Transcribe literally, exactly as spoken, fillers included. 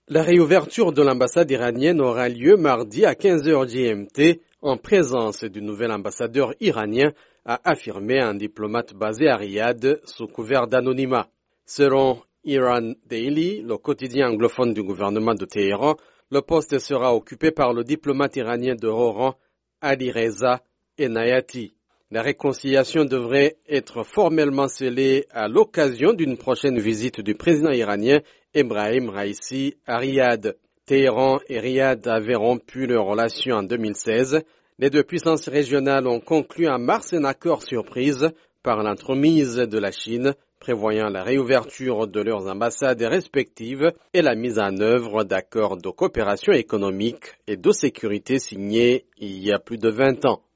La réouverture de l'ambassade iranienne aura lieu mardi à quinze heures G M T en présence du nouvel ambassadeur iranien, a affirmé un diplomate basé à Riyad sous couvert d'anonymat. Selon Iran Daily, le quotidien anglophone du gouvernement de Téhéran, le poste sera occupé par le diplomate iranien de haut rang Alireza Enayati. La réconciliation devrait être formellement scellée à l'occasion d'une prochaine visite du président iranien Ebrahim Raïssi à Riyad. Téhéran et Riyad avaient rompu leurs relations en deux mille seize. Les deux puissances régionales ont conclu en mars un accord surprise par l'entremise de la Chine, prévoyant la réouverture de leurs ambassades respectives et la mise en œuvre d'accords de coopération économique et de sécurité signés il y a plus de vingt ans.